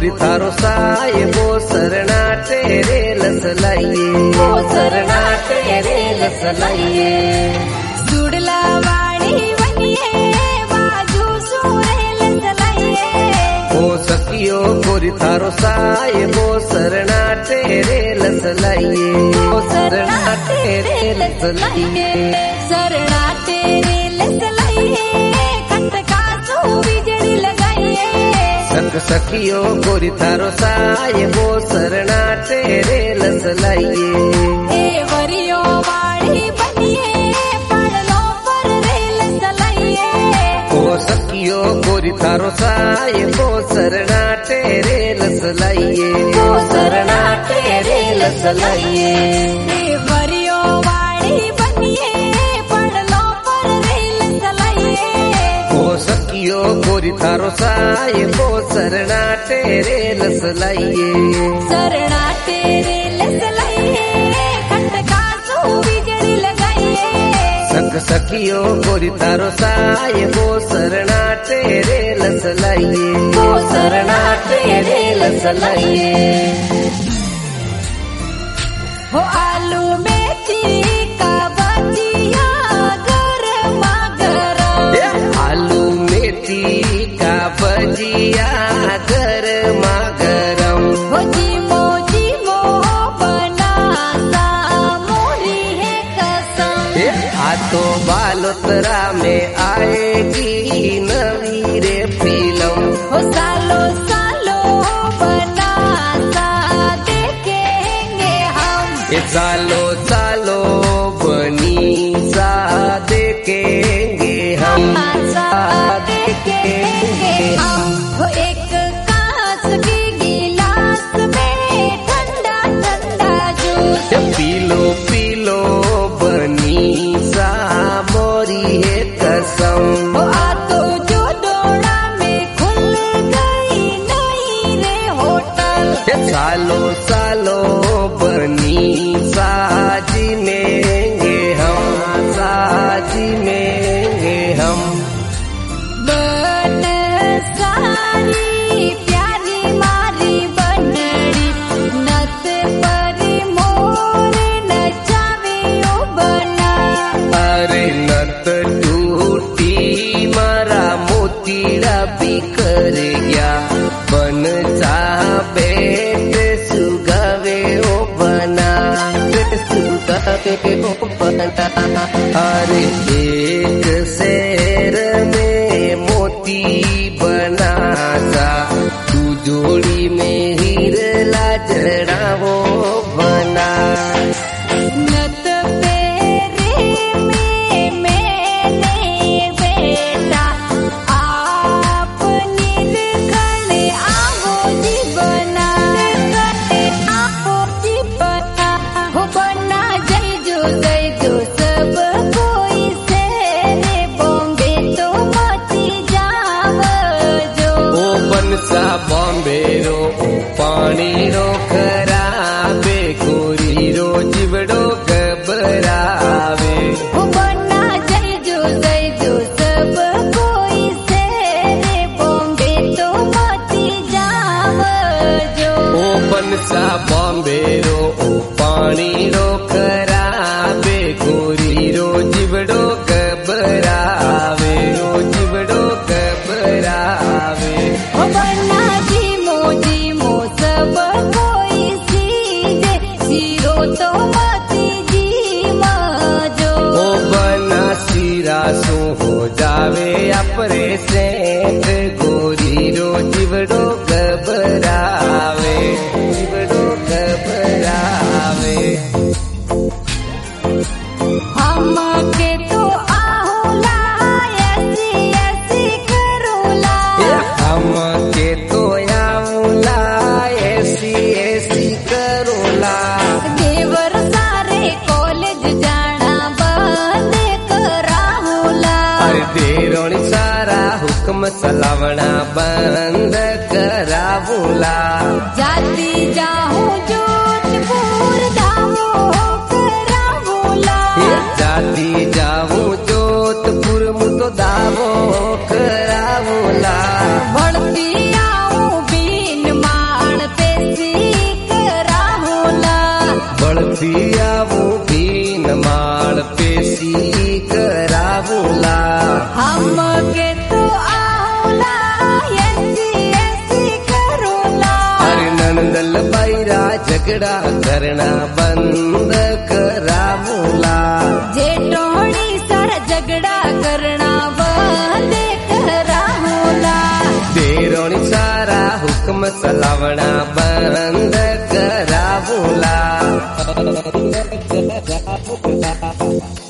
गोरी थारो साहेबो शरणा तेरे लसलाइए, वो शरणा तेरे लसलाइए। जुड़ला वाणी बनिए बाजू सोरे लसलाइए, ओ सखियो गोरी थारो साहेबो शरणा तेरे लसलाइए, वो शरणा तेरे लसलाइए। शरणा तेरे लसलाइए, खटका सो बिजली लगाइए। सखियो गोरी थारो साहेबो शरणा तेरे लसलाइए। ए वरियो वाणी बनिए पड़लो पर रे लसलाइए, ओ सखियो गोरी थारो साहेबो शरणा तेरे लसलाइए, वो शरणा तेरे लसलाइए। ए वरियो वाणी बनिए पड़लो पर रे लसलाइए, ओ सखियो गोरी थारो साहेबो शरणा तेरे लसलाइए। शरणा तेरे लसलाइए, खटका सो बिजली लगाइए। सखियो गोरी थारो साहेबो शरणा तेरे लसलाइए, वो शरणा तेरे लसलाइए। हो आलू मेथी का भजिया गरमा गरम, आलू मेथी का भजिया गरमा गरम। हो जीमो जीमो बनाता मोरी है कसम। आ तो बालोतरा में आएगी नवी रे फिल्म, हो सालो सालो बनाता देखेंगे हम, ये सालो सालो बनी सा देखेंगे हम, सा देखेंगे हम। हो एक कांच की गिलास में ठंडा ठंडा जूस, पीलो पीलो बनी सा मोरी है कसम। हो आ तो जो डोड़ा में खुल गई नई रे होटल, सालो सालो बनी साजी मेंगे हम, साजी मेंगे हम। बन सारी प्यारी मारी बनड़ी, नत परी मोर नचावे ओ बना। अरे नत टूटी मारा मोतीड़ा बिखर गया, बन बेट सुगावे ओ बना, सुगावे ओ बना। अरे एक शेर में मोती बना सा, तू जोड़ी में हीरला जड़ावो बना। नत पेरे में मैंने बेटा आप निर्गण आवो जी बना, आवो जी बना। हो बना जय जो सब कोई से रे बॉम्बे तो मची जाव जो। ओ बनसा बॉम्बे रो पानी रो खराबे, गोरी रो जिवड़ो घबरावे। हो बना जय जो सब कोई से रे बॉम्बे तो मची जाव जो। ओ बनसा बॉम्बे रो पानी रो खराबे, गोरी रो जिवड़ो घबरावे, रो जिवड़ो घबरावे। हो बना जीमो सब कोई सीजे, सीरो तो मती जीमा जो। ओ बना सिरा सो हो जावे अपरे सेठ, गोरी रो जिवड़ो घबरावे, जिवड़ो घबरावे। हम के तो आहुला ऐसी ऐसी करूला, हम के तो आऊला ऐसी ऐसी करोला। देवर सारे कॉलेज जाना बंद कराहुला, अरे देरोणी सारा हुक्म सलावना बंद करावूला। जाती जाहूं जोधपुर दावो कराहुला, जाती जाऊं जोधपुर मुझको दावो करावूला। बढ़ती आऊं बीन माँ नंदल बैरा झगड़ा करना बंद करावूला। जेठोड़ी सारा झगड़ा करना बंद करावूला। देरोणी सारा हुक्म चलावना बंद करावूला।